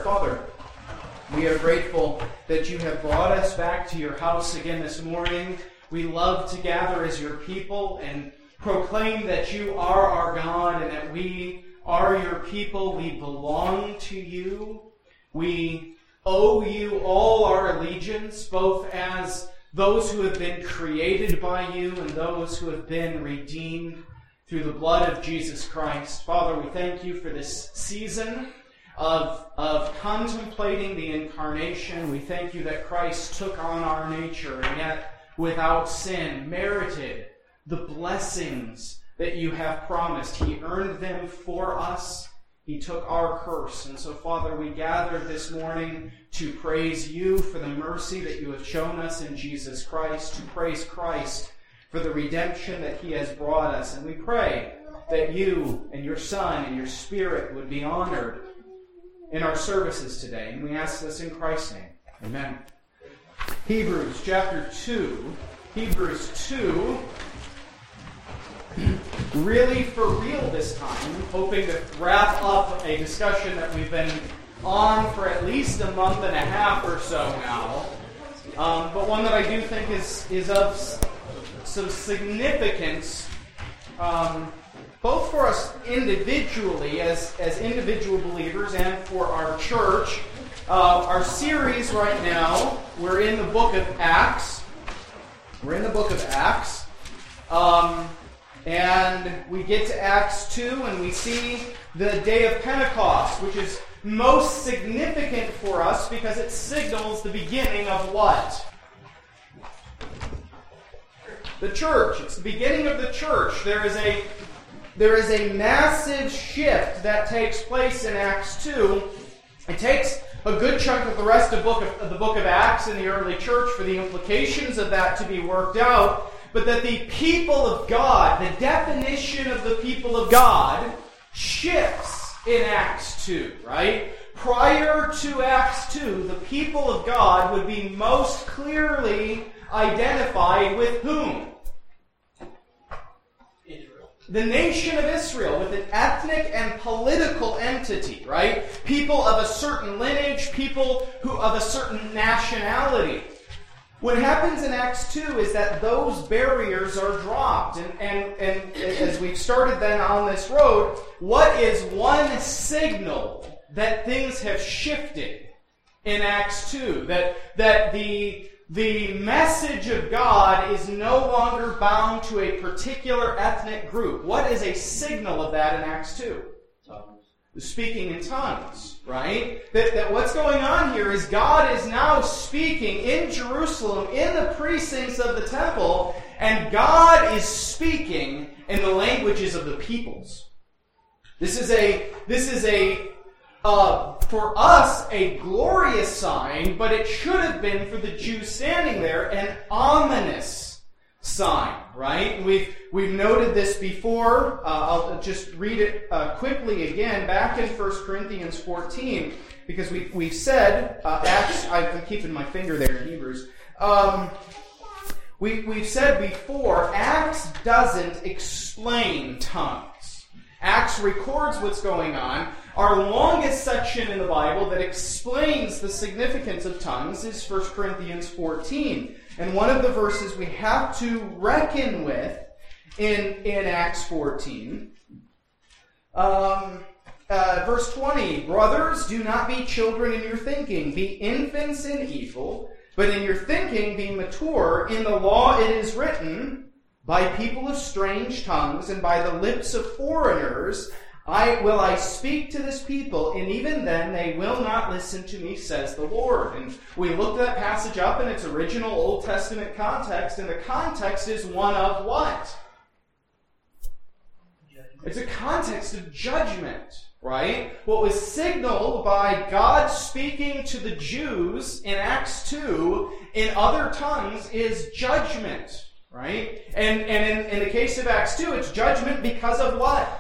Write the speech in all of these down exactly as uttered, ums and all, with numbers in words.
Father, we are grateful that you have brought us back to your house again this morning. We love to gather as your people and proclaim that you are our God and that we are your people. We belong to you. We owe you all our allegiance, both as those who have been created by you and those who have been redeemed through the blood of Jesus Christ. Father, we thank you for this season of, of contemplating the incarnation. We thank you that Christ took on our nature and yet without sin merited the blessings that you have promised. He earned them for us. He took our curse. And so, Father, we gather this morning to praise you for the mercy that you have shown us in Jesus Christ, to praise Christ for the redemption that he has brought us. And we pray that you and your Son and your Spirit would be honored in our services today. And we ask this in Christ's name. Amen. Hebrews chapter two. Hebrews two. Really for real this time. Hoping to wrap up a discussion that we've been on for at least a month and a half or so now. Um, but one that I do think is, is of some significance, um, both for us individually as, as individual believers and for our church. Uh, our series right now, we're in the book of Acts. We're in the book of Acts. Um, and we get to Acts two and we see the day of Pentecost, which is most significant for us because it signals the beginning of what? The church. It's the beginning of the church. There is a there is a massive shift that takes place in Acts two. It takes a good chunk of the rest of, book of, of the book of Acts in the early church for the implications of that to be worked out. But that the people of God, the definition of the people of God, shifts in Acts two, right? Prior to Acts two, the people of God would be most clearly identified with whom? Israel. The nation of Israel, with an ethnic and political entity, right? People of a certain lineage, people who of a certain nationality. What happens in Acts two is that those barriers are dropped. And, and, and as we've started then on this road, what is one signal that things have shifted in Acts two? That, that the, the message of God is no longer bound to a particular ethnic group. What is a signal of that in Acts two? Speaking in tongues, right? That, that what's going on here is God is now speaking in Jerusalem, in the precincts of the temple, and God is speaking in the languages of the peoples. This is a, this is a, uh, for us, a glorious sign, but it should have been for the Jews standing there an ominous sign, right? We've we've noted this before. Uh, I'll just read it uh, quickly again back in First Corinthians fourteen, because we we've said uh, Acts. I'm keeping my finger there in Hebrews. Um, we we've said before Acts doesn't explain tongues. Acts records what's going on. Our longest section in the Bible that explains the significance of tongues is First Corinthians fourteen. And one of the verses we have to reckon with in, in Acts fourteen, um, uh, verse twenty, brothers, do not be children in your thinking, be infants in evil, but in your thinking be mature. In the law it is written, by people of strange tongues and by the lips of foreigners, I will I speak to this people, and even then they will not listen to me, says the Lord. And we looked that passage up in its original Old Testament context, and the context is one of what? It's a context of judgment, right? What was signaled by God speaking to the Jews in Acts two in other tongues is judgment, right? And, and in, in the case of Acts two, it's judgment because of what?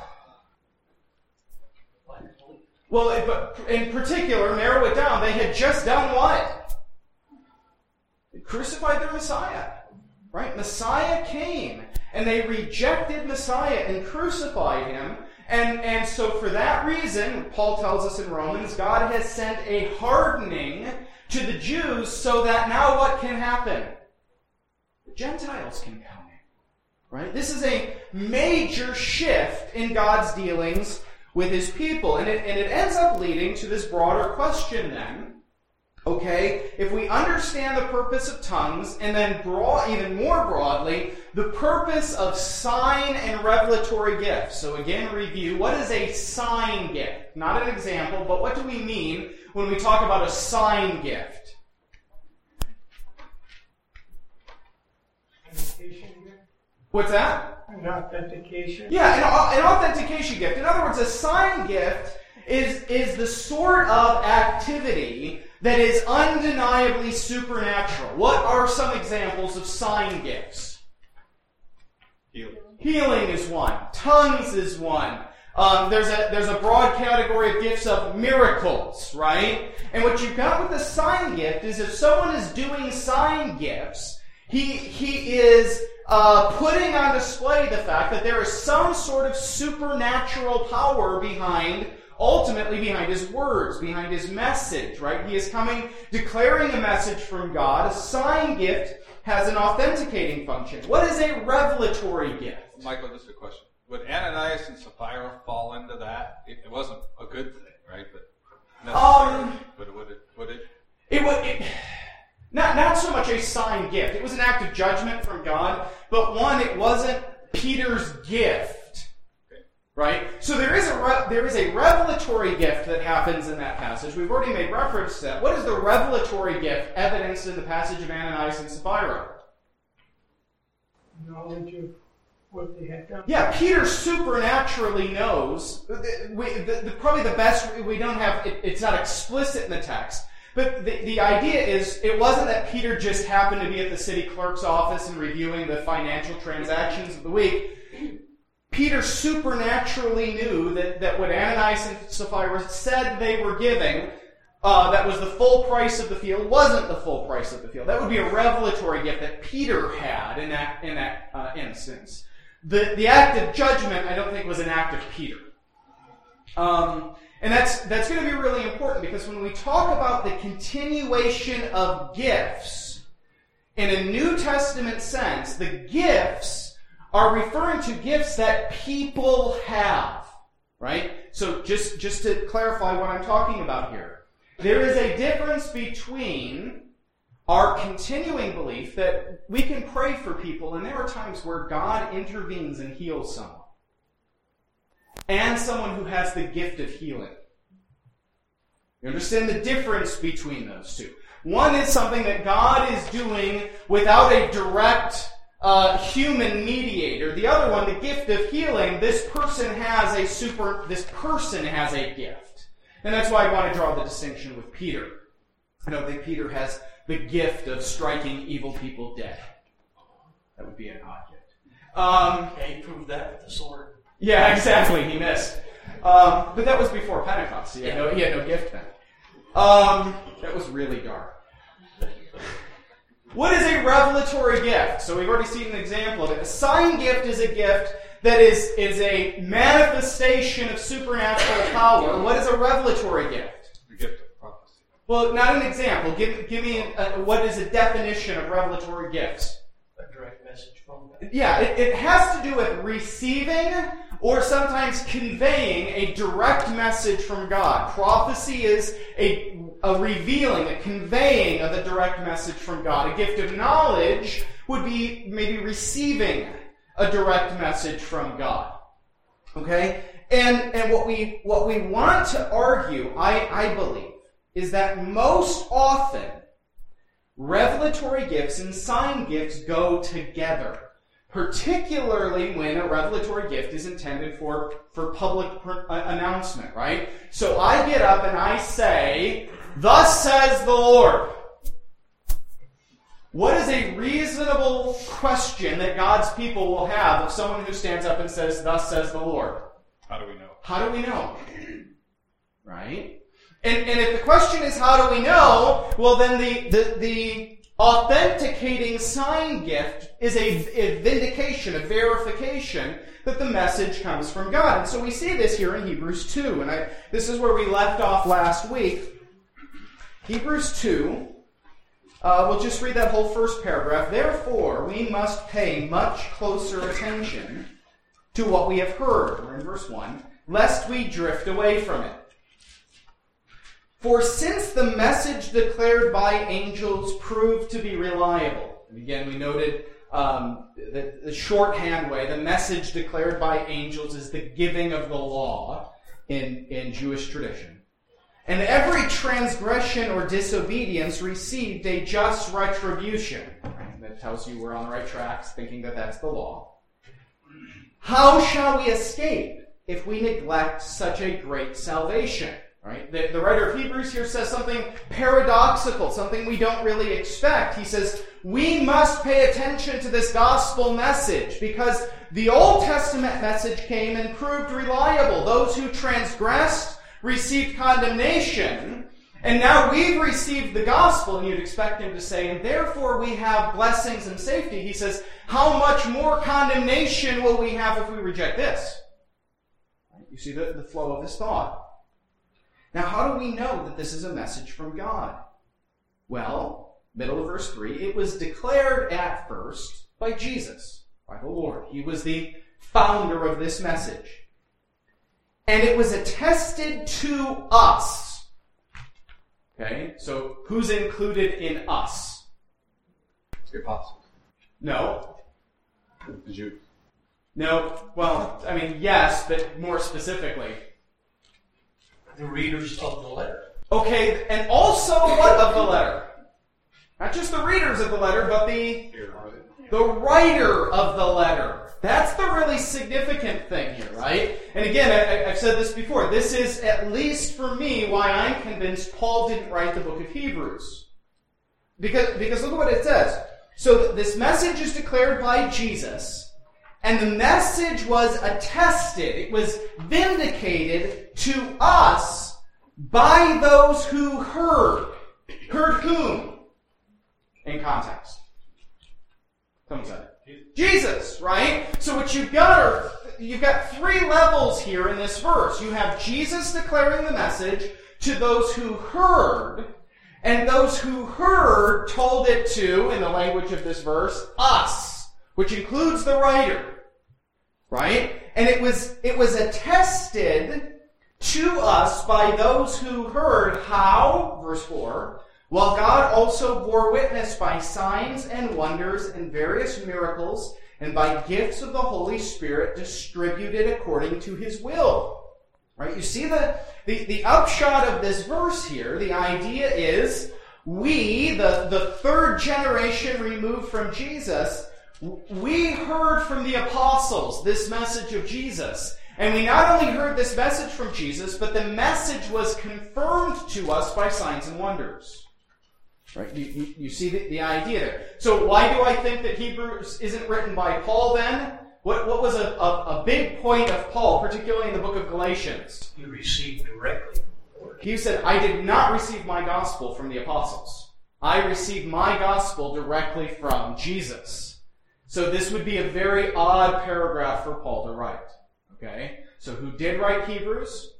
Well, but in particular, narrow it down, they had just done what? They crucified their Messiah, right? Messiah came, and they rejected Messiah and crucified him, And, and so for that reason, Paul tells us in Romans, God has sent a hardening to the Jews so that now what can happen? The Gentiles can come in. Right? This is a major shift in God's dealings with his people. And it, and it ends up leading to this broader question then. Okay, if we understand the purpose of tongues, and then broad, even more broadly, the purpose of sign and revelatory gifts. So again, review, what is a sign gift? Not an example, but what do we mean when we talk about a sign gift? Authentication gift? What's that? An authentication? Yeah, an, an authentication gift. In other words, a sign gift is, is the sort of activity that is undeniably supernatural. What are some examples of sign gifts? Healing. Healing is one. Tongues is one. Um, there's a there's a broad category of gifts of miracles, right? And what you've got with the sign gift is if someone is doing sign gifts, he he is uh, putting on display the fact that there is some sort of supernatural power behind ultimately behind his words, behind his message, right? He is coming, declaring a message from God. A sign gift has an authenticating function. What is a revelatory gift? Michael, just a question. Would Ananias and Sapphira fall into that? It, it wasn't a good thing, right? But necessarily. Um, but would it? Would it? It was it, not not so much a sign gift. It was an act of judgment from God, but one, it wasn't Peter's gift. Right? So there is a re- there is a revelatory gift that happens in that passage. We've already made reference to that. What is the revelatory gift evidenced in the passage of Ananias and Sapphira? Knowledge of what they had done. Yeah, Peter supernaturally knows. We, the, the, probably the best, we don't have, it, it's not explicit in the text, but the, the idea is it wasn't that Peter just happened to be at the city clerk's office and reviewing the financial transactions of the week. Peter supernaturally knew that, that what Ananias and Sapphira said they were giving, uh, that was the full price of the field, wasn't the full price of the field. That would be a revelatory gift that Peter had in that in that uh, instance. The the act of judgment, I don't think, was an act of Peter. Um, and that's that's going to be really important because when we talk about the continuation of gifts in a New Testament sense, the gifts are referring to gifts that people have, right? So just, just to clarify what I'm talking about here, there is a difference between our continuing belief that we can pray for people, and there are times where God intervenes and heals someone, and someone who has the gift of healing. You understand the difference between those two? One is something that God is doing without a direct Uh, human mediator. The other one, the gift of healing, this person has a super, this person has a gift. And that's why I want to draw the distinction with Peter. I don't think Peter has the gift of striking evil people dead. That would be an odd gift. Um, yeah, he proved that with the sword. Yeah, exactly. He missed. Um, but that was before Pentecost. He had no, he had no gift then. Um, that was really dark. What is a revelatory gift? So we've already seen an example of it. A sign gift is a gift that is, is a manifestation of supernatural power. What is a revelatory gift? The gift of prophecy. Well, not an example. Give, give me a, what is a definition of revelatory gifts? A direct message from God. Yeah, it, it has to do with receiving or sometimes conveying a direct message from God. Prophecy is a, a revealing, a conveying of a direct message from God. A gift of knowledge would be maybe receiving a direct message from God. Okay? And and what we what we want to argue, I, I believe, is that most often revelatory gifts and sign gifts go together. Particularly when a revelatory gift is intended for, for public pr- announcement, right? So I get up and I say, "Thus says the Lord." What is a reasonable question that God's people will have of someone who stands up and says, "Thus says the Lord"? How do we know? How do we know? Right? And, and if the question is, how do we know? Well, then the, the, the authenticating sign gift is a, a vindication, a verification that the message comes from God. And so we see this here in Hebrews two. And I, this is where we left off last week. Hebrews two, uh, we'll just read that whole first paragraph. Therefore, we must pay much closer attention to what we have heard. We're in verse one. Lest we drift away from it. For since the message declared by angels proved to be reliable, and again we noted um, the, the shorthand way, the message declared by angels is the giving of the law in, in Jewish tradition. And every transgression or disobedience received a just retribution. Right? That tells you we're on the right tracks, thinking that that's the law. How shall we escape if we neglect such a great salvation? Right? The, the writer of Hebrews here says something paradoxical, something we don't really expect. He says, we must pay attention to this gospel message because the Old Testament message came and proved reliable. Those who transgressed received condemnation, and now we've received the gospel, and you'd expect him to say, and therefore we have blessings and safety. He says, how much more condemnation will we have if we reject this? You see the, the flow of this thought. Now, how do we know that this is a message from God? Well, middle of verse three, it was declared at first by Jesus, by the Lord. He was the founder of this message. And it was attested to us. Okay, so who's included in us? The apostles. No. The Jews. No, well, I mean, yes, but more specifically. The readers of the letter. Okay, and also what of the letter? Not just the readers of the letter, but the, the writer of the letter. That's the really significant thing here, right? And again, I, I've said this before. This is, at least for me, why I'm convinced Paul didn't write the book of Hebrews. Because, because look at what it says. So this message is declared by Jesus, and the message was attested, it was vindicated to us by those who heard. Heard whom? In context. Someone said it. Jesus, right? So what you've got are, you've got three levels here in this verse. You have Jesus declaring the message to those who heard, and those who heard told it to, in the language of this verse, us, which includes the writer. Right? And it was it was attested to us by those who heard how, verse four, while God also bore witness by signs and wonders and various miracles and by gifts of the Holy Spirit distributed according to his will. Right? You see the, the, the upshot of this verse here, the idea is we, the, the third generation removed from Jesus, we heard from the apostles this message of Jesus. And we not only heard this message from Jesus, but the message was confirmed to us by signs and wonders. Right? You, you, you see the, the idea there. So why do I think that Hebrews isn't written by Paul then? What, what was a, a, a big point of Paul, particularly in the book of Galatians? You received directly. He said, I did not receive my gospel from the apostles. I received my gospel directly from Jesus. So this would be a very odd paragraph for Paul to write. Okay? So who did write Hebrews?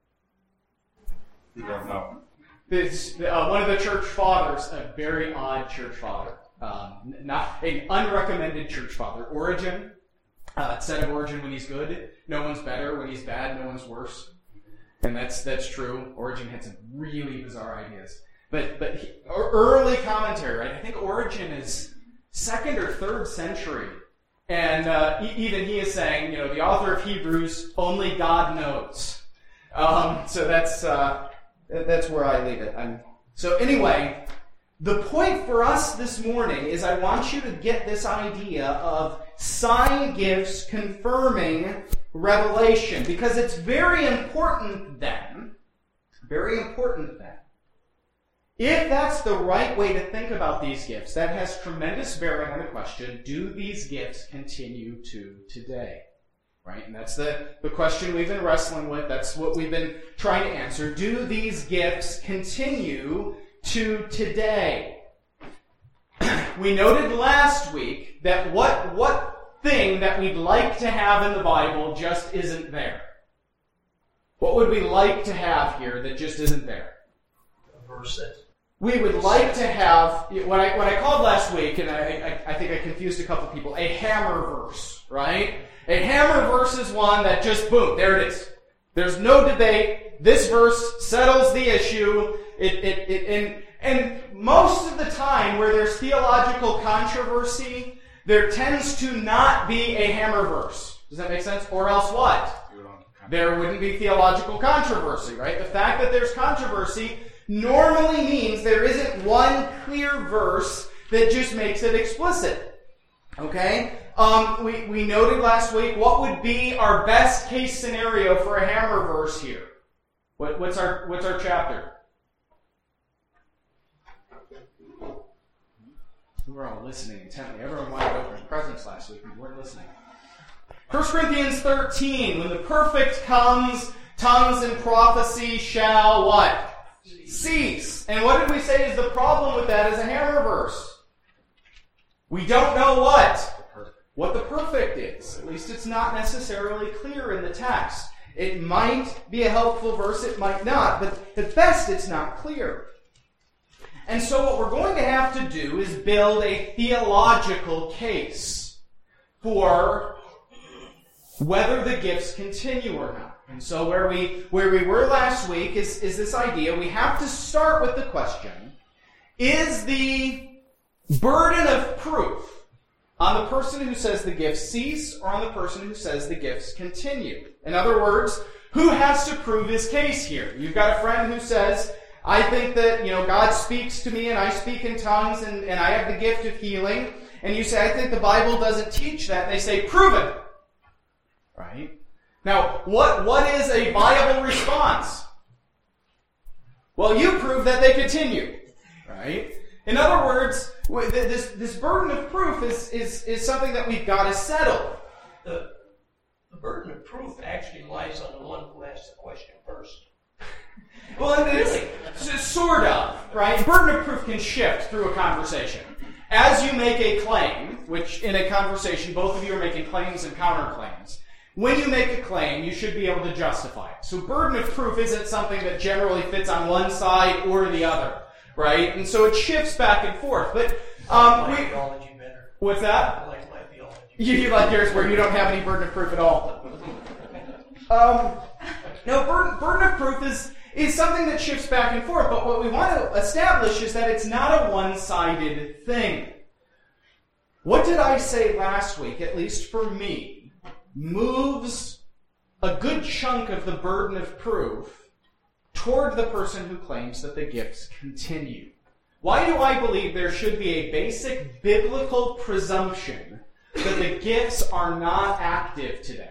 We don't know. It's, uh, one of the church fathers, a very odd church father. Um, not an unrecommended church father. Origen, uh, said of Origen when he's good, no one's better. When he's bad, no one's worse. And that's that's true. Origen had some really bizarre ideas. But, but he, early commentary, right? I think Origen is second or third century. And uh, even he is saying, you know, the author of Hebrews, only God knows. Um, so that's uh, that's where I leave it. I'm, so anyway, the point for us this morning is I want you to get this idea of sign gifts confirming revelation. Because it's very important then, very important then, if that's the right way to think about these gifts, that has tremendous bearing on the question, do these gifts continue to today? Right? And that's the, the question we've been wrestling with. That's what we've been trying to answer. Do these gifts continue to today? we noted last week that what, what thing that we'd like to have in the Bible just isn't there. What would we like to have here that just isn't there? A verse that We would like to have, what I, what I called last week, and I, I, I think I confused a couple people, a hammer verse, right? A hammer verse is one that just, boom, there it is. There's no debate. This verse settles the issue. It, it, it, and, and most of the time where there's theological controversy, there tends to not be a hammer verse. Does that make sense? Or else what? There wouldn't be theological controversy, right? The fact that there's controversy normally means there isn't one clear verse that just makes it explicit. Okay? Um, we, we noted last week what would be our best case scenario for a hammer verse here. What, what's our what's our chapter? We were all listening intently. Everyone wanted to open presents last week. We weren't listening. First Corinthians thirteen, when the perfect comes, tongues and prophecy shall what? Cease. And what did we say is the problem with that as a hammer verse? We don't know what? What the perfect is. At least it's not necessarily clear in the text. It might be a helpful verse, it might not, but at best it's not clear. And so what we're going to have to do is build a theological case for whether the gifts continue or not. And so where we where we were last week is, is this idea. We have to start with the question, is the burden of proof on the person who says the gifts cease or on the person who says the gifts continue? In other words, who has to prove his case here? You've got a friend who says, I think that, you know, God speaks to me and I speak in tongues and, and I have the gift of healing. And you say, I think the Bible doesn't teach that. And they say, prove it. Right? Now, what, what is a viable response? Well, you prove that they continue. Right? In other words, this, this burden of proof is, is, is something that we've got to settle. the, the burden of proof actually lies on the one who asks the question first. Well, it's, it's sort of, right? Burden of proof can shift through a conversation. As you make a claim, which in a conversation, both of you are making claims and counterclaims. When you make a claim, you should be able to justify it. So burden of proof isn't something that generally fits on one side or the other, right? And so it shifts back and forth. But um, I like we, theology better. what's that? I like my theology. You, you like yours where you don't have any burden of proof at all. Um, no, burden, burden of proof is, is something that shifts back and forth. But what we want to establish is that it's not a one-sided thing. What did I say last week, at least for me, moves a good chunk of the burden of proof toward the person who claims that the gifts continue? Why do I believe there should be a basic biblical presumption that the gifts are not active today?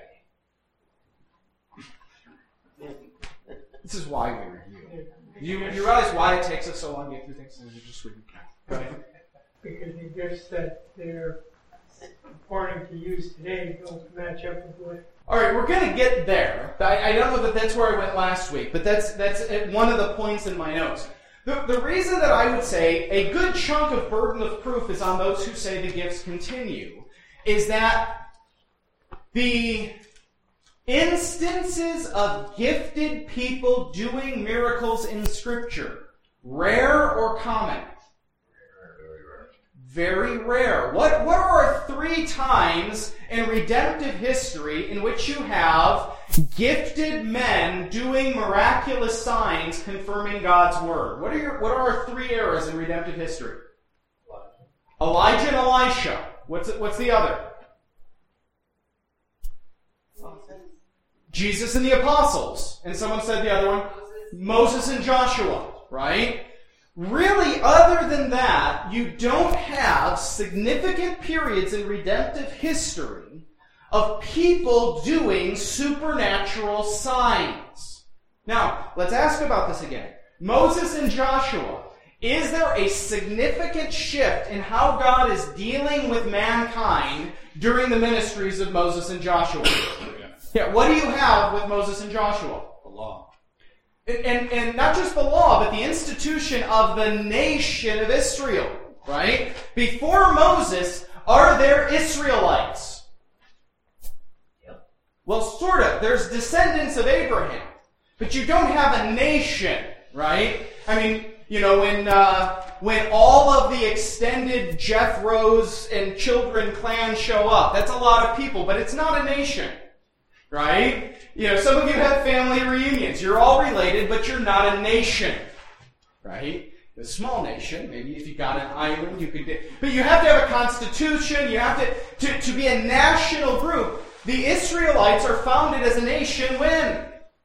This is why we review. You, you realize why it takes us so long to get through things? You just read. Go ahead. Because the gifts that they're purporting to use today don't match up with what. All right, we're going to get there. I, I don't know that that's where I went last week, but that's that's one of the points in my notes. The, the reason that I would say a good chunk of burden of proof is on those who say the gifts continue is that the instances of gifted people doing miracles in Scripture, rare or common? Very rare. What, what are three times in redemptive history in which you have gifted men doing miraculous signs confirming God's word? What are your, what are our three eras in redemptive history? Elijah and Elisha. What's it, what's the other? Jesus and the apostles. And someone said the other one? Moses and Joshua, right? Really, other than that, you don't have significant periods in redemptive history of people doing supernatural signs. Now, let's ask about this again. Moses and Joshua. Is there a significant shift in how God is dealing with mankind during the ministries of Moses and Joshua? Yeah, what do you have with Moses and Joshua? The law. And, and, and not just the law, but the institution of the nation of Israel. right? Before Moses, are there Israelites? Yep. Well, sort of. There's descendants of Abraham. But you don't have a nation, right? I mean, you know, when uh, when all of the extended Jethro's and children clan show up, that's a lot of people, but it's not a nation, right? You know, some of you have family reunions. You're all related, but you're not a nation, right? A small nation, maybe if you got an island, you could... But you have to have a constitution, you have to... To, to be a national group, the Israelites are founded as a nation when?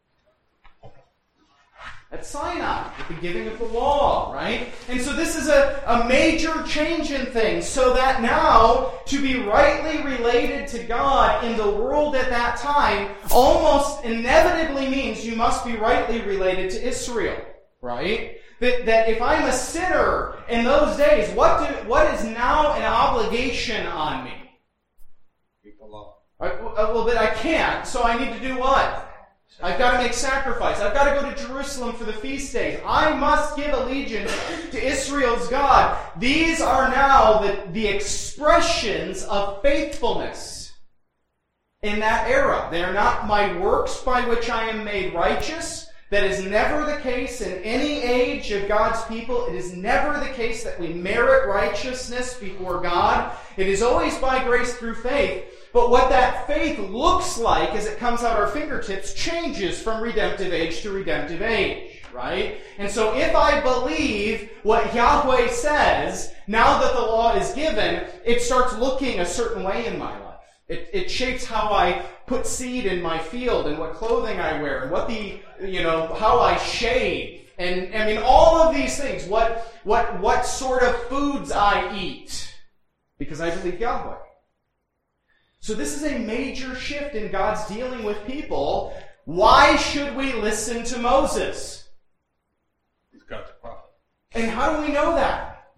At Sinai, at the giving of the law, right? And so this is a, a major change in things, so that now, to be rightly related to God in the world at that time, almost inevitably means you must be rightly related to Israel, right? That, that if I'm a sinner in those days, what do, what is now an obligation on me? Keep the law. I, well, but I can't, so I need to do what? I've got to make sacrifice. I've got to go to Jerusalem for the feast days. I must give allegiance to Israel's God. These are now the, the expressions of faithfulness in that era. They are not my works by which I am made righteous. That is never the case in any age of God's people. It is never the case that we merit righteousness before God. It is always by grace through faith. But what that faith looks like as it comes out our fingertips changes from redemptive age to redemptive age, right? And so if I believe what Yahweh says, now that the law is given, it starts looking a certain way in my life. It, it shapes how I put seed in my field and what clothing I wear and what the, you know, how I shave. And, I mean, all of these things, what, what, what sort of foods I eat. Because I believe Yahweh. So this is a major shift in God's dealing with people. Why should we listen to Moses? He's God's prophet. And how do we know that?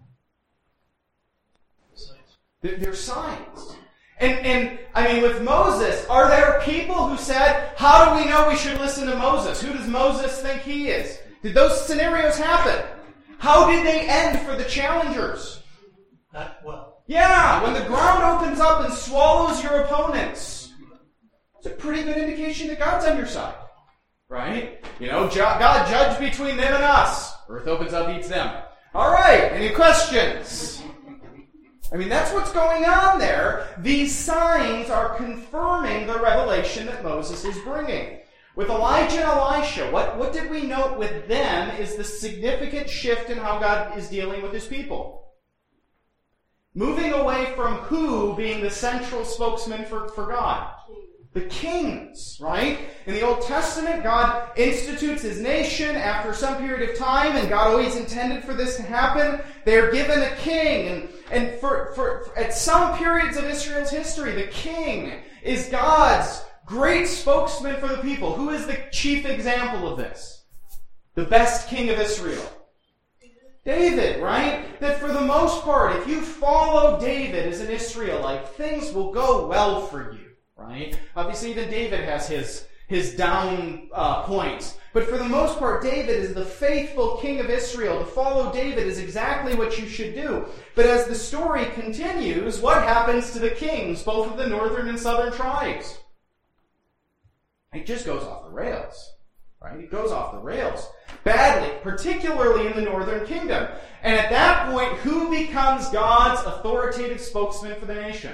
Signs. There's signs. And, and, I mean, with Moses, are there people who said, how do we know we should listen to Moses? Who does Moses think he is? Did those scenarios happen? How did they end for the challengers? Not well. Yeah, when the ground opens up and swallows your opponents. It's a pretty good indication that God's on your side. Right? You know, God judge between them and us. Earth opens up, eats them. All right, any questions? I mean, that's what's going on there. These signs are confirming the revelation that Moses is bringing. With Elijah and Elisha, what, what did we note with them is the significant shift in how God is dealing with his people. Moving away from who being the central spokesman for, for God. The kings, right? In the Old Testament, God institutes his nation after some period of time, and God always intended for this to happen. They're given a king, and, and for, for, for at some periods of Israel's history, the king is God's great spokesman for the people. Who is the chief example of this? The best king of Israel. David, right? That for the most part, if you follow David as an Israelite, things will go well for you, right? Obviously, even David has his, his down uh, points. But for the most part, David is the faithful king of Israel. To follow David is exactly what you should do. But as the story continues, what happens to the kings, both of the northern and southern tribes? It just goes off the rails. Right? It goes off the rails. Badly, particularly in the northern kingdom. And at that point, who becomes God's authoritative spokesman for the nation?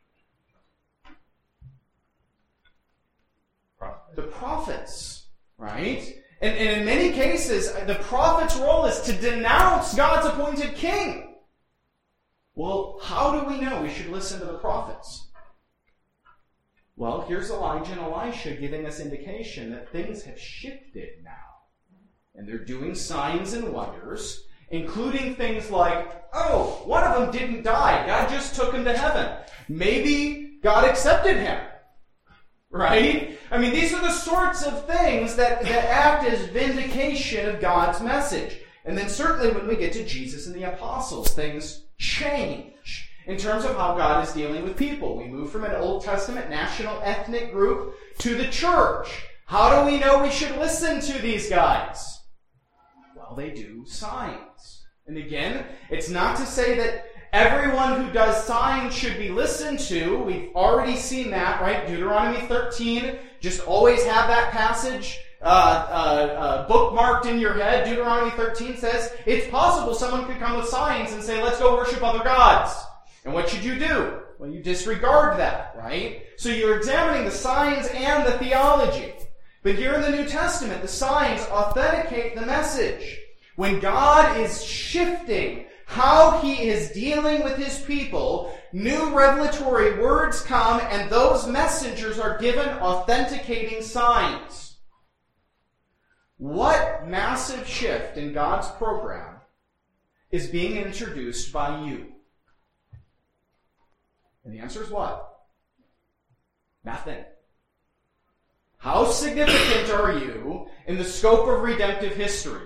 Prophet. The prophets. Right? And, and in many cases, the prophet's role is to denounce God's appointed king. Well, how do we know we should listen to the prophets? Well, here's Elijah and Elisha giving us indication that things have shifted now. And they're doing signs and wonders, including things like, oh, one of them didn't die. God just took him to heaven. Maybe God accepted him. Right? I mean, these are the sorts of things that, that act as vindication of God's message. And then certainly when we get to Jesus and the apostles, things change. In terms of how God is dealing with people. We move from an Old Testament national ethnic group to the church. How do we know we should listen to these guys? Well, they do signs. And again, it's not to say that everyone who does signs should be listened to. We've already seen that, right? Deuteronomy thirteen. Just always have that passage uh, uh, uh, bookmarked in your head. Deuteronomy thirteen says it's possible someone could come with signs and say, let's go worship other gods. And what should you do? Well, you disregard that, right? So you're examining the signs and the theology. But here in the New Testament, the signs authenticate the message. When God is shifting how he is dealing with his people, new revelatory words come, and those messengers are given authenticating signs. What massive shift in God's program is being introduced by you? And the answer is what? Nothing. How significant are you in the scope of redemptive history?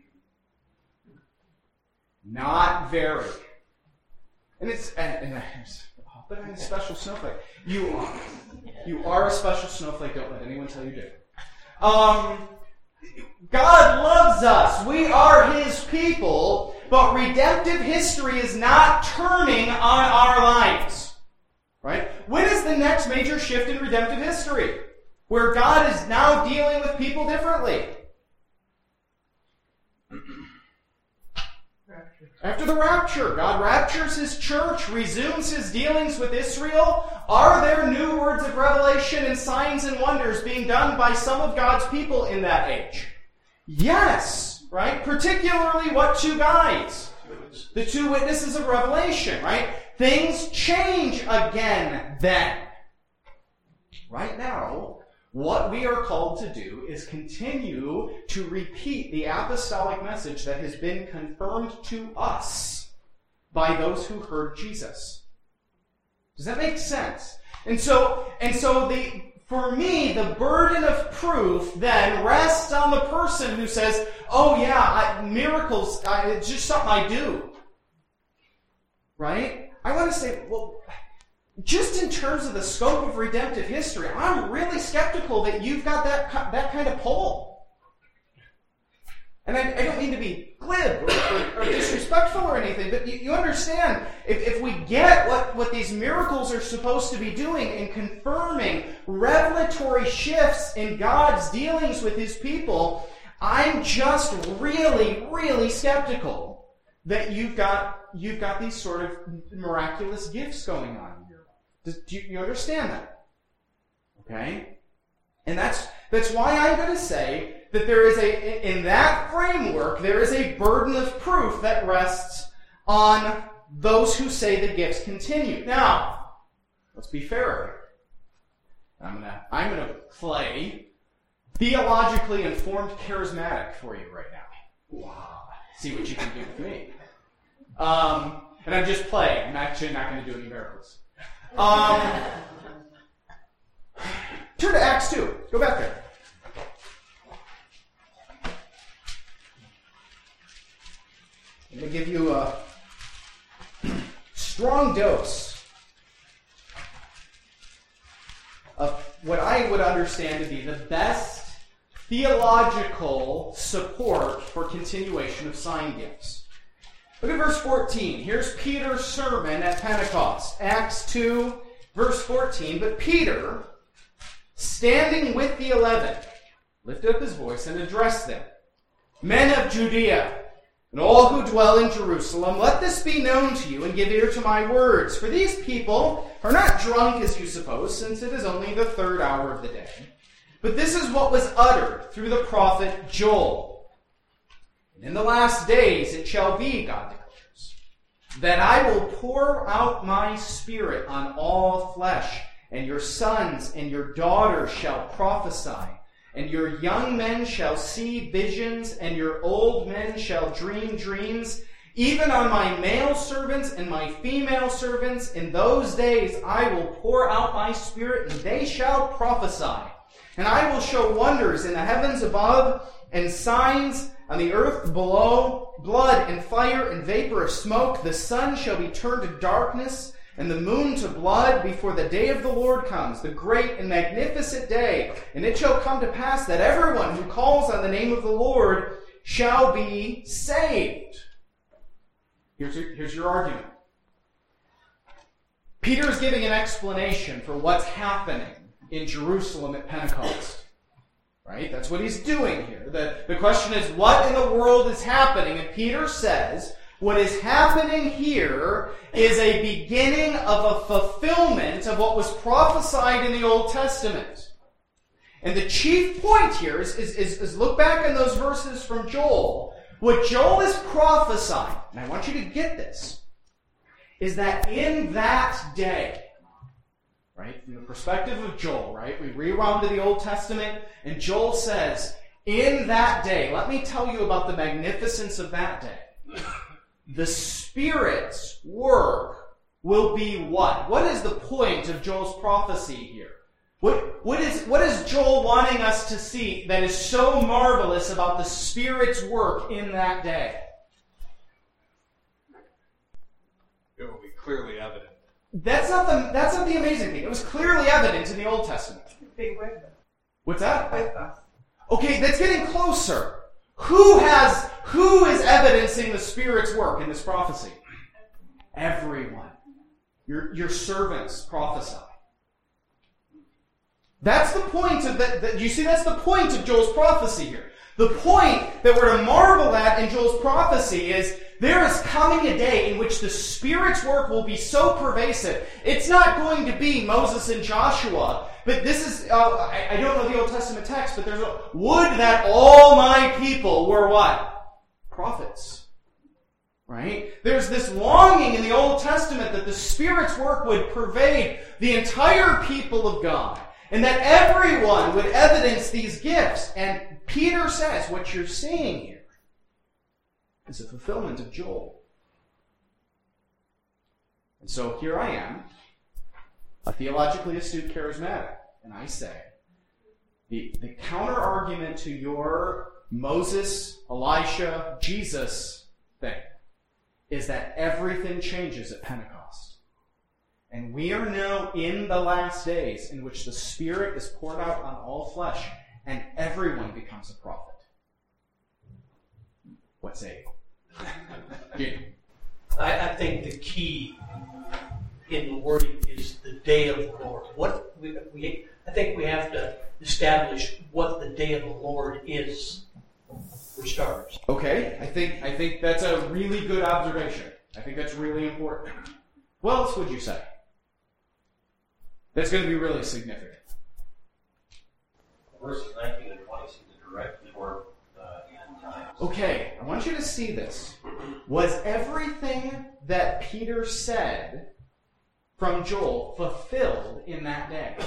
Not very. And it's, and, and it's oh, but I'm a special snowflake. You are. You are a special snowflake. Don't let anyone tell you different. Um, God loves us. We are his people, but redemptive history is not turning on our lives. Right? When is the next major shift in redemptive history? Where God is now dealing with people differently? Rapture. After the rapture, God raptures his church, resumes his dealings with Israel. Are there new words of revelation and signs and wonders being done by some of God's people in that age? Yes, right? Particularly what two guys? The two witnesses of Revelation, right? Things change again then. Right now, what we are called to do is continue to repeat the apostolic message that has been confirmed to us by those who heard Jesus. Does that make sense? And so, and so the, for me, the burden of proof then rests on the person who says, oh yeah, I, miracles, I, it's just something I do. Right? I want to say, well, just in terms of the scope of redemptive history, I'm really skeptical that you've got that that kind of pull. And I, I don't mean to be glib or, or, or disrespectful or anything, but you, you understand, if, if we get what, what these miracles are supposed to be doing in confirming revelatory shifts in God's dealings with his people, I'm just really, really skeptical that you've got you've got these sort of miraculous gifts going on. Does, do you, you understand that? Okay? And that's that's why I'm going to say that there is a, in that framework, there is a burden of proof that rests on those who say the gifts continue. Now, let's be fair here. I'm gonna I'm gonna play theologically informed charismatic for you right now. Wow. See what you can do with me. Um, and I'm just playing. I'm actually not going to do any miracles. Um, turn to Acts two. Go back there. I'm going to give you a strong dose of what I would understand to be the best theological support for continuation of sign gifts. Look at verse fourteen. Here's Peter's sermon at Pentecost. Acts two, verse fourteen. But Peter, standing with the eleven, lifted up his voice and addressed them. Men of Judea, and all who dwell in Jerusalem, let this be known to you, and give ear to my words. For these people are not drunk as you suppose, since it is only the third hour of the day. But this is what was uttered through the prophet Joel. In the last days it shall be, God declares, that I will pour out my Spirit on all flesh, and your sons and your daughters shall prophesy, and your young men shall see visions, and your old men shall dream dreams. Even on my male servants and my female servants, in those days I will pour out my Spirit, and they shall prophesy. And I will show wonders in the heavens above, and signs on the earth below, blood and fire and vapor of smoke. The sun shall be turned to darkness, and the moon to blood, before the day of the Lord comes, the great and magnificent day. And it shall come to pass that everyone who calls on the name of the Lord shall be saved. Here's your, here's your argument. Peter is giving an explanation for what's happening in Jerusalem at Pentecost. Right? That's what he's doing here. The, the question is, what in the world is happening? And Peter says, what is happening here is a beginning of a fulfillment of what was prophesied in the Old Testament. And the chief point here is, is, is, is look back in those verses from Joel. What Joel is prophesying, and I want you to get this, is that in that day, right, from the perspective of Joel, right, we rewound to the Old Testament, and Joel says, in that day, let me tell you about the magnificence of that day. The Spirit's work will be what? What is the point of Joel's prophecy here? What, what, is, what is Joel wanting us to see that is so marvelous about the Spirit's work in that day? It will be clearly evident. That's not the, that's not the amazing thing. It was clearly evident in the Old Testament. Be with us. What's that? With us. Okay, that's getting closer. Who has, who is evidencing the Spirit's work in this prophecy? Everyone. Your, your servants prophesy. That's the point of that. that you see, that's the point of Joel's prophecy here. The point that we're to marvel at in Joel's prophecy is there is coming a day in which the Spirit's work will be so pervasive. It's not going to be Moses and Joshua, but this is, uh, I, I don't know the Old Testament text, but there's a, would that all my people were what? Prophets. Right? There's this longing in the Old Testament that the Spirit's work would pervade the entire people of God, and that everyone would evidence these gifts. And Peter says, what you're seeing here is a fulfillment of Joel. And so here I am, a theologically astute charismatic, and I say, the, the counter-argument to your Moses, Elisha, Jesus thing is that everything changes at Pentecost. And we are now in the last days in which the Spirit is poured out on all flesh, and everyone becomes a prophet. What say you? I, I think the key in the wording is the day of the Lord. What we, we, I think we have to establish what the day of the Lord is, for starters. Okay, I think I think that's a really good observation. I think that's really important. What else would you say? That's going to be really significant. Verses nineteen and twenty seem to directly toward uh, end times. Okay, I want you to see this. Was everything that Peter said from Joel fulfilled in that day?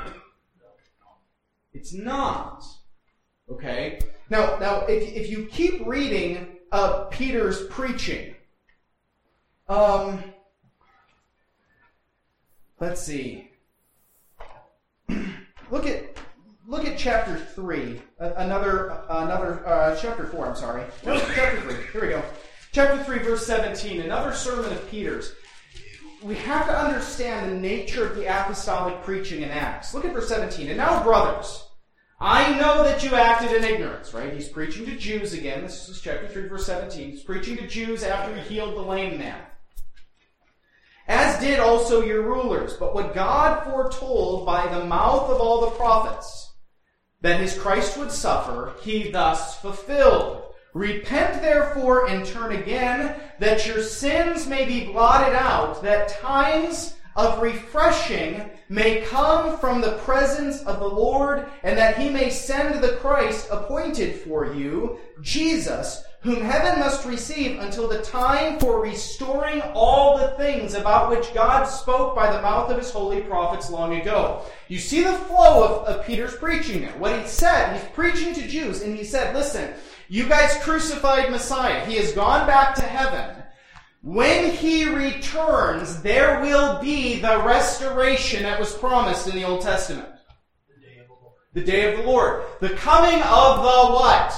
It's not. Okay? Now, now if, if you keep reading uh, Peter's preaching, um, let's see. Look at look at chapter three. Uh, another uh, another uh, chapter four. I'm sorry. No, chapter three. Here we go. Chapter three, verse seventeen. Another sermon of Peter's. We have to understand the nature of the apostolic preaching in Acts. Look at verse seventeen. And now, brothers, I know that you acted in ignorance. Right? He's preaching to Jews again. This is chapter three, verse seventeen. He's preaching to Jews after he healed the lame man. As did also your rulers. But what God foretold by the mouth of all the prophets, that his Christ would suffer, he thus fulfilled. Repent therefore and turn again, that your sins may be blotted out, that times of refreshing may come from the presence of the Lord, and that he may send the Christ appointed for you, Jesus, whom heaven must receive until the time for restoring all the things about which God spoke by the mouth of his holy prophets long ago. You see the flow of, of Peter's preaching there. What he said, he's preaching to Jews, and he said, listen, you guys crucified Messiah. He has gone back to heaven. When he returns, there will be the restoration that was promised in the Old Testament. The day of the Lord. The day of the Lord. The coming of the what?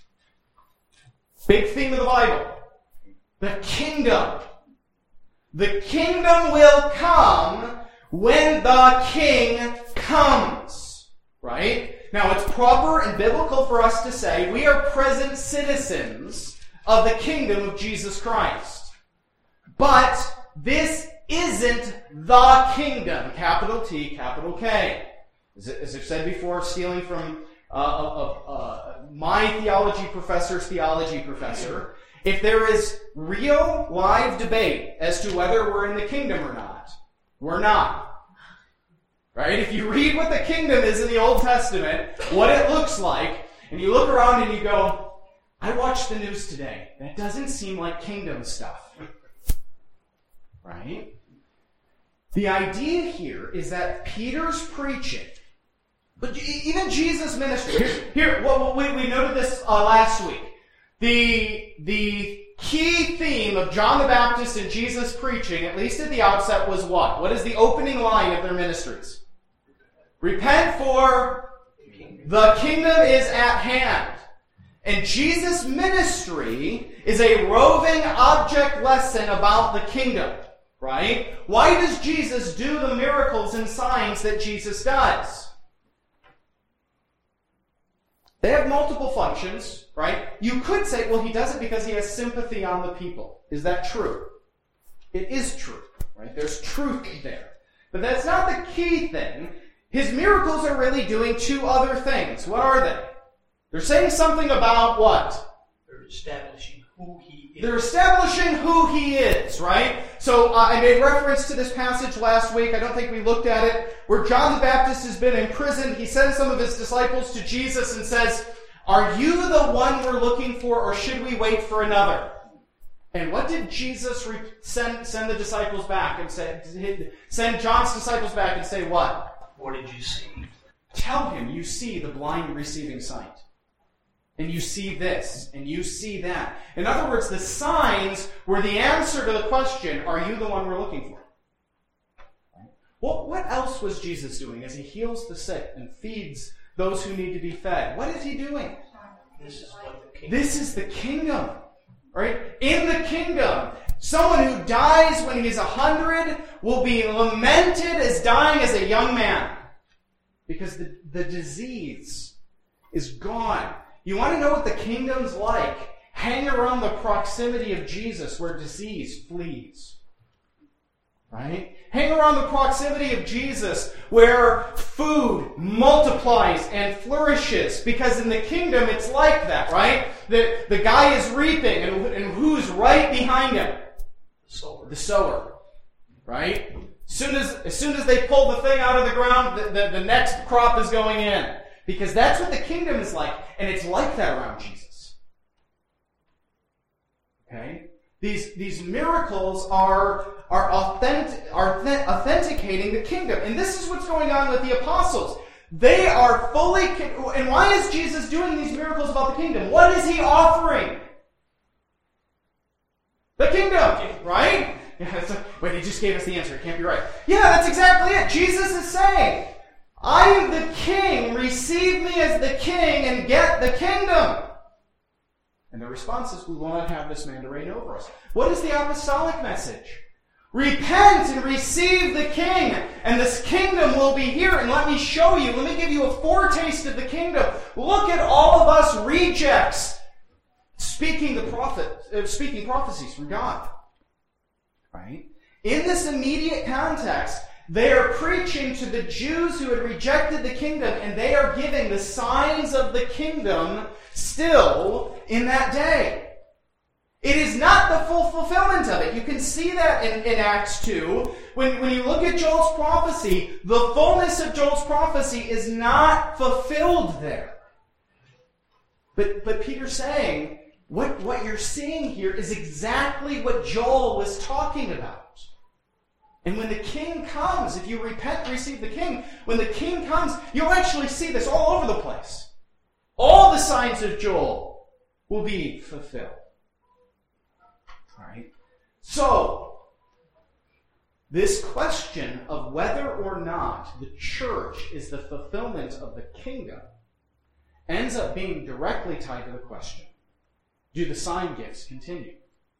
Big theme of the Bible. The kingdom. The kingdom will come when the king comes. Right? Now, it's proper and biblical for us to say we are present citizens of the kingdom of Jesus Christ. But this isn't the kingdom, capital T, capital K. As, as I've said before, stealing from uh, uh, uh, my theology professor's theology professor, if there is real, live debate as to whether we're in the kingdom or not, we're not. Right? If you read what the kingdom is in the Old Testament, what it looks like, and you look around and you go, I watched the news today. That doesn't seem like kingdom stuff. Right? The idea here is that Peter's preaching, but even Jesus' ministry, here, here well, we, we noted this uh, last week. The, the key theme of John the Baptist and Jesus' preaching, at least at the outset, was what? What is the opening line of their ministries? Repent, for the kingdom is at hand. And Jesus' ministry is a roving object lesson about the kingdom. Right? Why does Jesus do the miracles and signs that Jesus does? They have multiple functions, right? You could say, well, he does it because he has sympathy on the people. Is that true? It is true, right? There's truth there. But that's not the key thing. His miracles are really doing two other things. What are they? They're saying something about what? They're establishing who he is. They're establishing who he is, right? So uh, I made reference to this passage last week. I don't think we looked at it. Where John the Baptist has been imprisoned. He sends some of his disciples to Jesus and says, are you the one we're looking for, or should we wait for another? And what did Jesus re- send, send the disciples back and say? Send John's disciples back and say what? What did you see? Tell him you see the blind receiving sight. And you see this, and you see that. In other words, the signs were the answer to the question, are you the one we're looking for? Well, what else was Jesus doing as he heals the sick and feeds those who need to be fed? What is he doing? This is what the kingdom This is the kingdom. Right? In the kingdom, someone who dies when he's a hundred will be lamented as dying as a young man. Because the, the disease is gone. You want to know what the kingdom's like? Hang around the proximity of Jesus where disease flees. Right? Hang around the proximity of Jesus where food multiplies and flourishes. Because in the kingdom it's like that, right? The, the guy is reaping, and, and who's right behind him? The sower. The sower. Right? Soon as, as soon as they pull the thing out of the ground, the, the, the next crop is going in. Because that's what the kingdom is like. And it's like that around Jesus. Okay? These, these miracles are, are, authentic, are authenticating the kingdom. And this is what's going on with the apostles. They are fully... And why is Jesus doing these miracles about the kingdom? What is he offering? The kingdom, right? Yeah, so, wait, he just gave us the answer. It can't be right. Yeah, that's exactly it. Jesus is saying, I am the king. Receive me as the king and get the kingdom. And the response is, we will not have this man to reign over us. What is the apostolic message? Repent and receive the king, and this kingdom will be here. And let me show you, let me give you a foretaste of the kingdom. Look at all of us rejects speaking the prophet, uh, speaking prophecies from God. Right? In this immediate context, they are preaching to the Jews who had rejected the kingdom, and they are giving the signs of the kingdom still in that day. It is not the full fulfillment of it. You can see that in, in Acts two. When, when you look at Joel's prophecy, the fullness of Joel's prophecy is not fulfilled there. But, but Peter's saying, what, what you're seeing here is exactly what Joel was talking about. And when the king comes, if you repent and receive the king, when the king comes, you'll actually see this all over the place. All the signs of Joel will be fulfilled. Alright? So, this question of whether or not the church is the fulfillment of the kingdom ends up being directly tied to the question, do the sign gifts continue?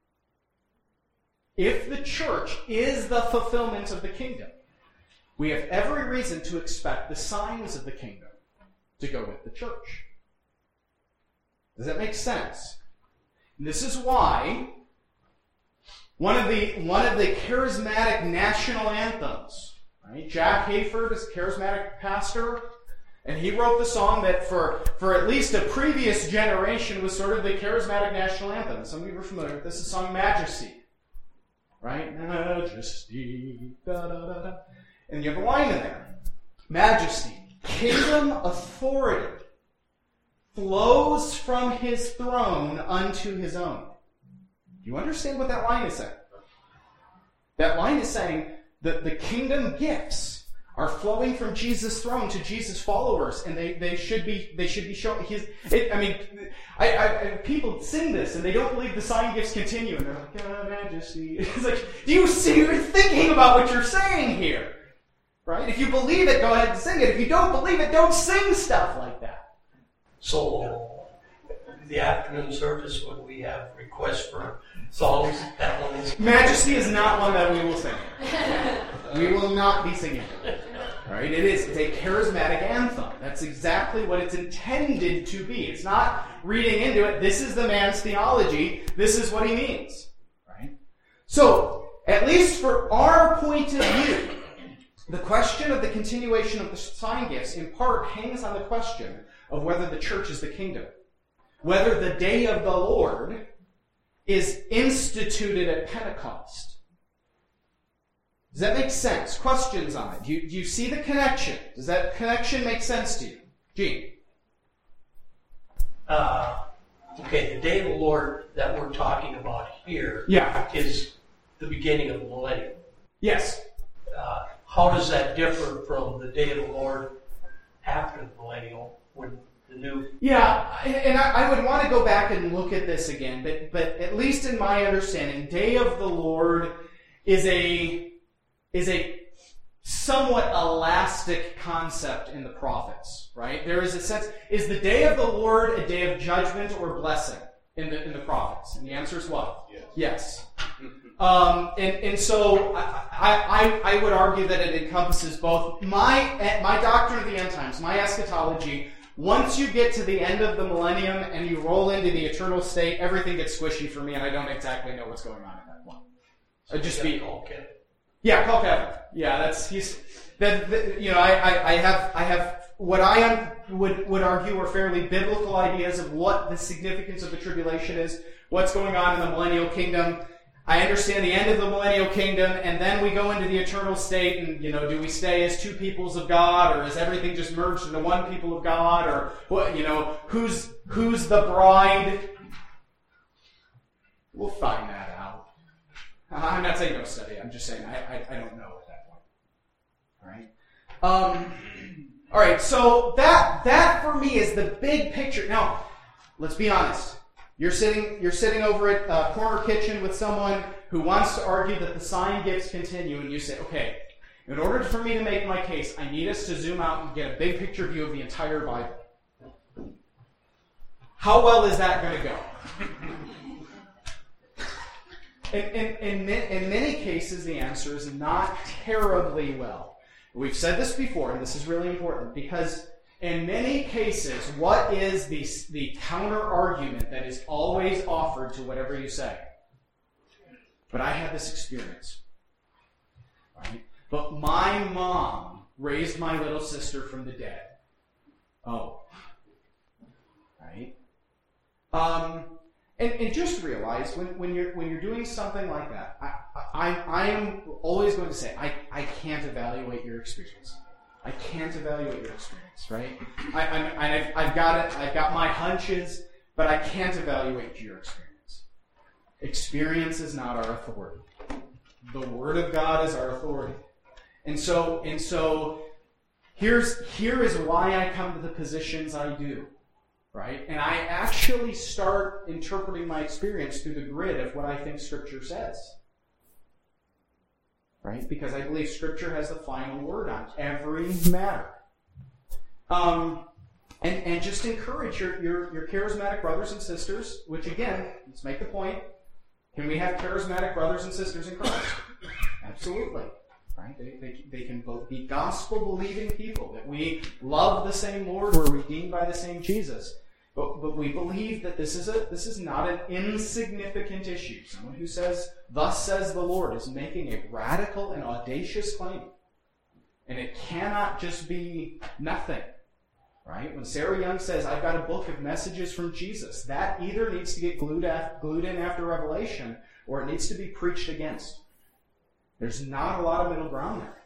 If the church is the fulfillment of the kingdom, we have every reason to expect the signs of the kingdom to go with the church. Does that make sense? And this is why One of the one of the charismatic national anthems. Right? Jack Hayford is a charismatic pastor, and he wrote the song that for, for at least a previous generation was sort of the charismatic national anthem. Some of you are familiar with this. It's the song Majesty. Right? Majesty. Da, da, da, da. And you have a line in there. Majesty, kingdom authority flows from his throne unto his own. Do you understand what that line is saying? That line is saying that the kingdom gifts are flowing from Jesus' throne to Jesus' followers, and they, they should be they should be showing his. It, I mean, I, I, people sing this and they don't believe the sign gifts continue, and they're like, "God, Majesty." It's like, do you see? You're thinking about what you're saying here, right? If you believe it, go ahead and sing it. If you don't believe it, don't sing stuff like that. So, the afternoon service, when we have requests for songs, that one is... Majesty is not one that we will sing. We will not be singing it. Right? It is. It's a charismatic anthem. That's exactly what it's intended to be. It's not reading into it. This is the man's theology. This is what he means. Right? So, at least for our point of view, the question of the continuation of the sign gifts in part hangs on the question of whether the church is the kingdom. Whether the day of the Lord is instituted at Pentecost. Does that make sense? Questions on it? Do you, do you see the connection? Does that connection make sense to you? Gene? Uh, okay, the day of the Lord that we're talking about here Yeah. is the beginning of the millennium. Yes. Uh, how does that differ from the day of the Lord after the millennial, when the new... Yeah, and I, I would want to go back and look at this again, but, but at least in my understanding, day of the Lord is a is a somewhat elastic concept in the prophets, right? There is a sense, is the day of the Lord a day of judgment or blessing in the in the prophets? And the answer is what? Yes. Yes. Um, and, and so I, I, I would argue that it encompasses both my my doctrine of the end times, my eschatology. Once you get to the end of the millennium and you roll into the eternal state, everything gets squishy for me, and I don't exactly know what's going on at that point. I'd just be okay. Yeah, call Kevin. Yeah, that's he's that. that you know, I, I, I have I have what I am, would would argue are fairly biblical ideas of what the significance of the tribulation is, what's going on in the millennial kingdom. I understand the end of the millennial kingdom, and then we go into the eternal state, and, you know, do we stay as two peoples of God, or is everything just merged into one people of God, or what? You know, who's who's the bride? We'll find that out. I'm not saying don't study. I'm just saying I, I, I don't know at that point. All right. Um, all right. So that that for me is the big picture. Now, let's be honest. You're sitting you're sitting over at a corner kitchen with someone who wants to argue that the sign gifts continue, and you say, okay, in order for me to make my case, I need us to zoom out and get a big picture view of the entire Bible. How well is that going to go? In, in, in, in many cases, the answer is not terribly well. We've said this before, and this is really important, because in many cases, what is the, the counter-argument that is always offered to whatever you say? But I had this experience. Right? But my mom raised my little sister from the dead. Oh. Right? Um... And, and just realize when, when you're when you're doing something like that, I, I I am always going to say I, I can't evaluate your experience. I can't evaluate your experience, right? I, I'm, I've, I've got it. I've got my hunches, but I can't evaluate your experience. Experience is not our authority. The Word of God is our authority, and so and so here's here is why I come to the positions I do. Right? And I actually start interpreting my experience through the grid of what I think Scripture says. Right? Because I believe Scripture has the final word on every matter. Um, and, and just encourage your, your, your charismatic brothers and sisters, which again, let's make the point, can we have charismatic brothers and sisters in Christ? Absolutely. Right? They, they, they can both be gospel-believing people, that we love the same Lord, we're redeemed by the same Jesus. But, but we believe that this is a this is not an insignificant issue. Someone who says, "Thus says the Lord," is making a radical and audacious claim. And it cannot just be nothing. Right? When Sarah Young says, "I've got a book of messages from Jesus," that either needs to get glued, af- glued in after Revelation, or it needs to be preached against. There's not a lot of middle ground there.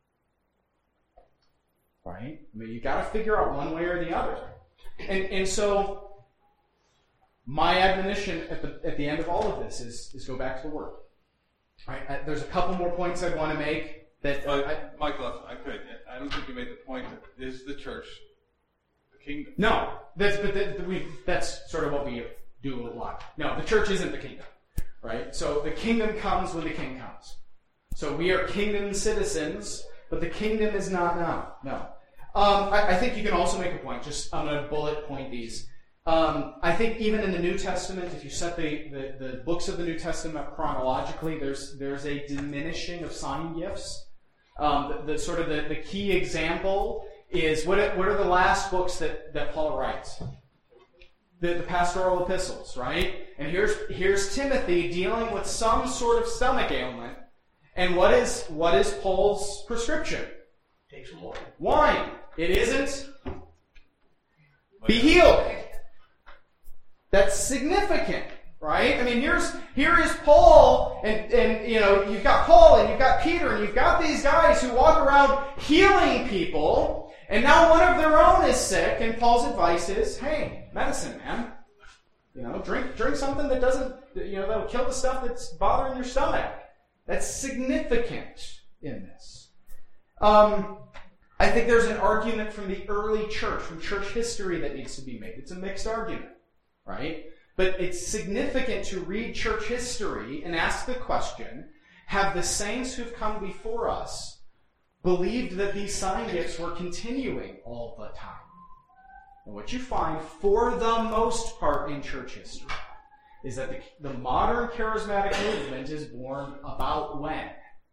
Right? I mean, you've got to figure out one way or the other. And and so, my admonition at the at the end of all of this is, is go back to the Word. Right? I, there's a couple more points I want to make. That Well, I, Michael, if I could, I don't think you made the point that is the church the kingdom. No, that's but that, we that's sort of what we do a lot. No, the church isn't the kingdom, right? So the kingdom comes when the king comes. So we are kingdom citizens, but the kingdom is not now. No, um, I, I think you can also make a point. Just I'm going to bullet point these. Um, I think even in the New Testament, if you set the, the, the books of the New Testament chronologically, there's there's a diminishing of sign gifts. Um, the, the sort of the, the key example is what are, what are the last books that, that Paul writes? The, the pastoral epistles, right? And here's here's Timothy dealing with some sort of stomach ailment, and what is what is Paul's prescription? Take some wine. Wine. It isn't be healed. That's significant, right? I mean, here's here is Paul, and and you know you've got Paul and you've got Peter and you've got these guys who walk around healing people, and now one of their own is sick, and Paul's advice is, hey, medicine, man. You know, drink drink something that doesn't, you know, that'll kill the stuff that's bothering your stomach. That's significant in this. Um, I think there's an argument from the early church, from church history, that needs to be made. It's a mixed argument. Right? But it's significant to read church history and ask the question, have the saints who've come before us believed that these sign gifts were continuing all the time? And what you find, for the most part in church history, is that the, the modern charismatic movement is born about when?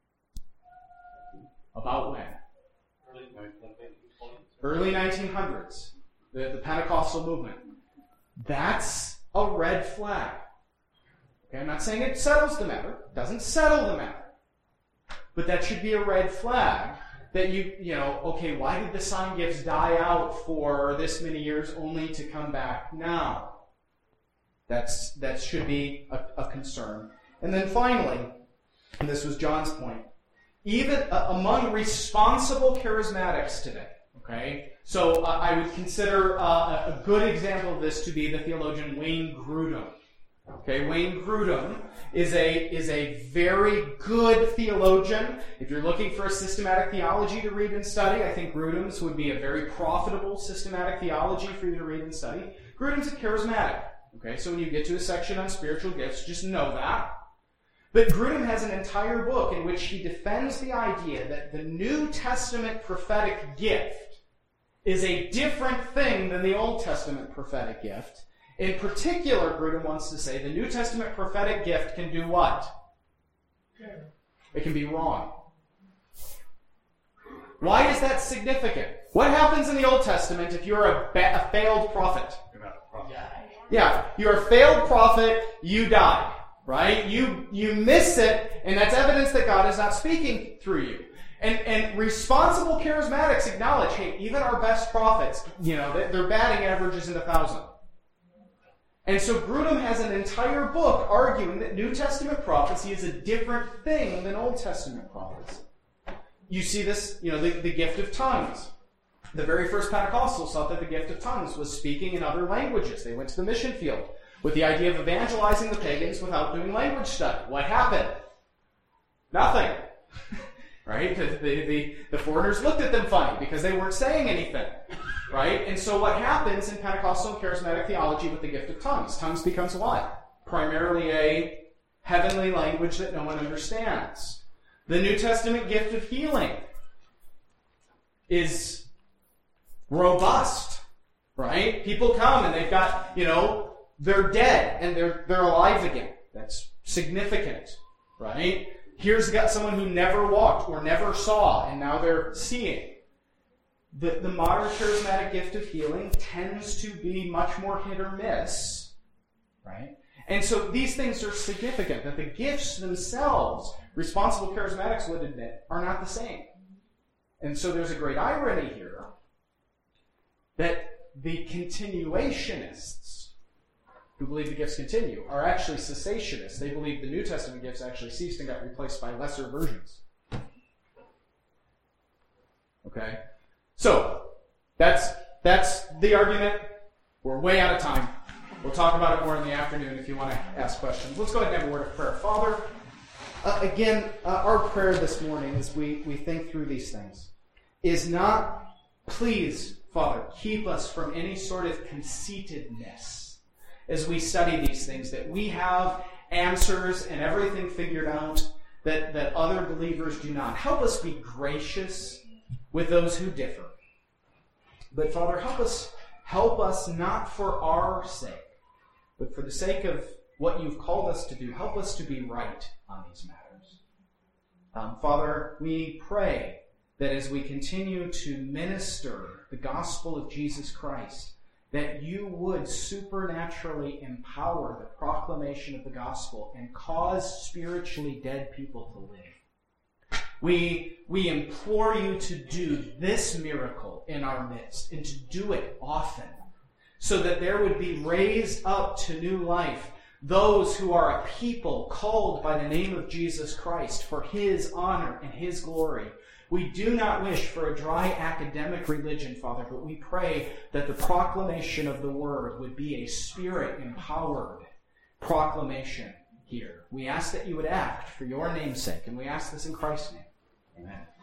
About when? Early nineteen hundreds. The, the Pentecostal movement. That's a red flag. Okay, I'm not saying it settles the matter. It doesn't settle the matter. But that should be a red flag that you, you know, okay, why did the sign gifts die out for this many years only to come back now? That's, that should be a, a concern. And then finally, and this was John's point, even uh, among responsible charismatics today, okay, so uh, I would consider uh, a good example of this to be the theologian Wayne Grudem. Okay, Wayne Grudem is a is a very good theologian. If you're looking for a systematic theology to read and study, I think Grudem's would be a very profitable systematic theology for you to read and study. Grudem's a charismatic. Okay, so when you get to a section on spiritual gifts, just know that. But Grudem has an entire book in which he defends the idea that the New Testament prophetic gift is a different thing than the Old Testament prophetic gift. In particular, Grudem wants to say the New Testament prophetic gift can do what? It can be wrong. Why is that significant? What happens in the Old Testament if you're a, ba- a failed prophet? You're not a prophet. Yeah, you're a failed prophet, you die, right? You you miss it, and that's evidence that God is not speaking through you. And and responsible charismatics acknowledge, hey, even our best prophets, you know, their batting average is in the thousand. And so Grudem has an entire book arguing that New Testament prophecy is a different thing than Old Testament prophecy. You see this, you know, the, the gift of tongues. The very first Pentecostals thought that the gift of tongues was speaking in other languages. They went to the mission field with the idea of evangelizing the pagans without doing language study. What happened? Nothing. Right? The, the, the, the foreigners looked at them funny because they weren't saying anything. Right? And so what happens in Pentecostal and charismatic theology with the gift of tongues? Tongues becomes what? Primarily a heavenly language that no one understands. The New Testament gift of healing is robust. Right? People come and they've got, you know, they're dead and they're they're alive again. That's significant. Right? Here's got someone who never walked or never saw, and now they're seeing. the, the modern charismatic gift of healing tends to be much more hit or miss, right? And so these things are significant, that the gifts themselves, responsible charismatics would admit, are not the same. And so there's a great irony here that the continuationists who believe the gifts continue are actually cessationists. They believe the New Testament gifts actually ceased and got replaced by lesser versions. Okay? So, that's that's the argument. We're way out of time. We'll talk about it more in the afternoon if you want to ask questions. Let's go ahead and have a word of prayer. Father, uh, again, uh, our prayer this morning as we, we think through these things is not, please, Father, keep us from any sort of conceitedness as we study these things, that we have answers and everything figured out that, that other believers do not. Help us be gracious with those who differ. But Father, help us, help us not for our sake, but for the sake of what you've called us to do. Help us to be right on these matters. Um, Father, we pray that as we continue to minister the gospel of Jesus Christ, that you would supernaturally empower the proclamation of the gospel and cause spiritually dead people to live. We, we implore you to do this miracle in our midst and to do it often, so that there would be raised up to new life those who are a people called by the name of Jesus Christ for his honor and his glory. We do not wish for a dry academic religion, Father, but we pray that the proclamation of the word would be a spirit-empowered proclamation here. We ask that you would act for your name's sake, and we ask this in Christ's name. Amen.